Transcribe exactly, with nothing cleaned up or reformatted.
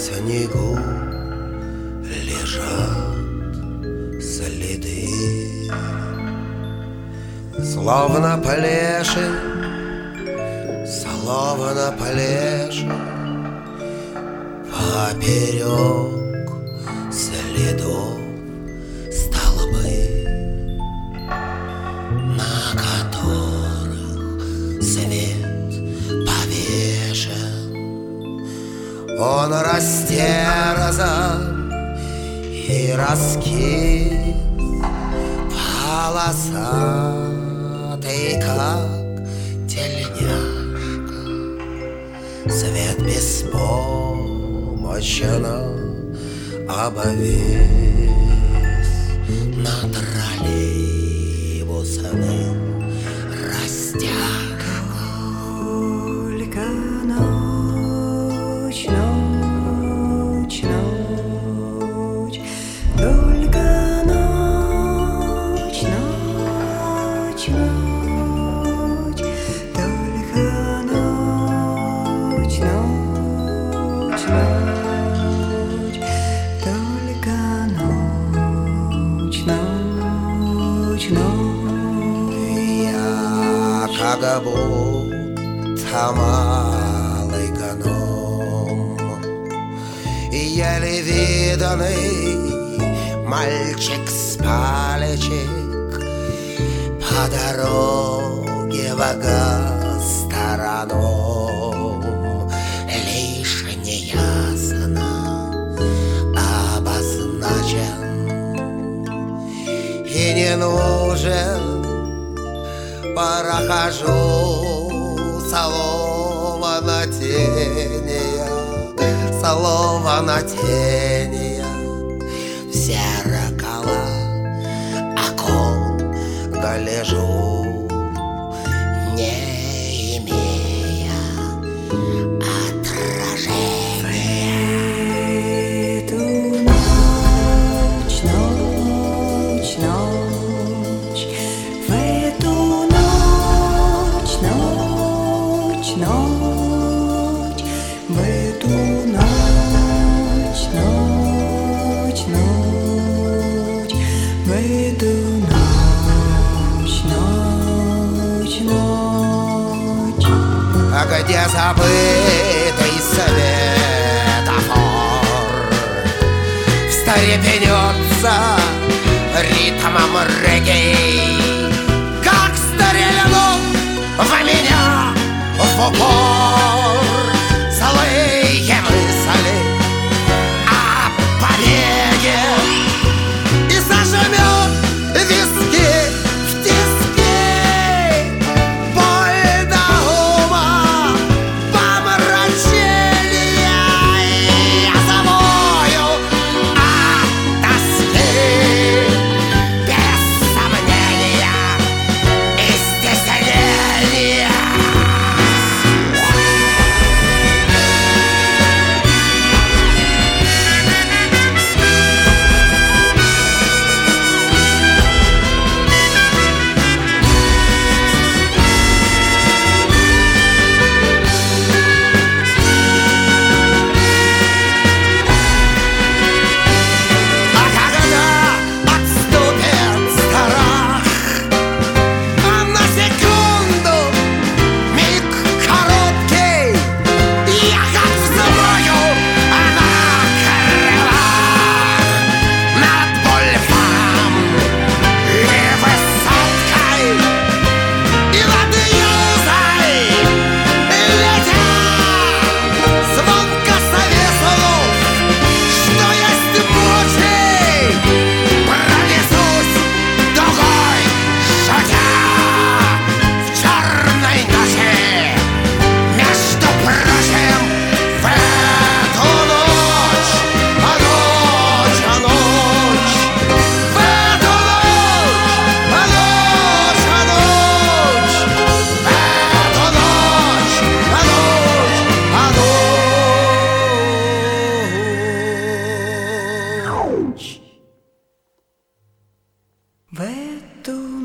снегу лежат следы, словно плеши, словно плеши поперек следов столбы, на которых свет повешен. Он растерзан и раскис, полосатый, как тельняшка. Свет беспомощно обвис над троллейбусным растяжкой. Только ночь, ночь, ночь, только ночь, ночь, ночь, только ночь, ночь, ночь, только ночь, ночь, ночь. Я как будто малый гном, еле виданный мальчик с палечек, по дороге в гастроном, лишь неясно обозначен и не нужен. Прохожу словно тения, словно тения в зеркало окон гляжу, не имея отражения. Эту ночь, ночь, ночь, в эту ночь, ночь, ночь, в эту ночь, ночь, ночь, в эту ночь, ночь, ночь. А где забытый светофор встрепенется ритмом регги, как стрельнул в меня в упор злые мысли о побеге и зажмет виски в тиски. Боль до ума, помрачения, я завою от тоски. Без сомнения и стеснения. А когда отступит страх, а на секунду миг короткий, я как взмою на крылах над бульваром и высоткой, и над юзой летя звонко совеслов, что есть мочи, пронесусь дугой, шутя в черной ночи. Между прочим, в эту ночь, а ночь, а ночь, в эту ночь, а ночь, а ночь, в эту ночь, а ночь, а ночь. В эту